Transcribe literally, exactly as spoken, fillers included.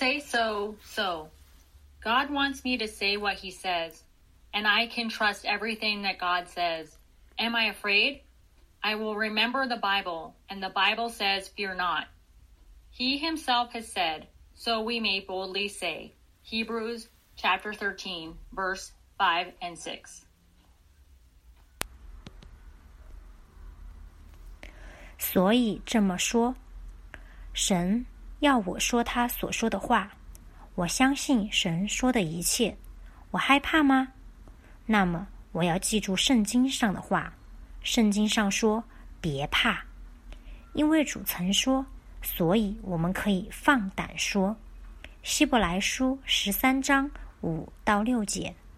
Say so, so. God wants me to say what he says, and I can trust everything that God says. Am I afraid? I will remember the Bible, and the Bible says, fear not. He himself has said, so we may boldly say. Hebrews chapter thirteen, verse five and six. 所以这么说，神要我说他所说的话，我相信神说的一切，我害怕吗？那么我要记住圣经上的话，圣经上说别怕，因为主曾说，所以我们可以放胆说。希伯来书十三章五到六节。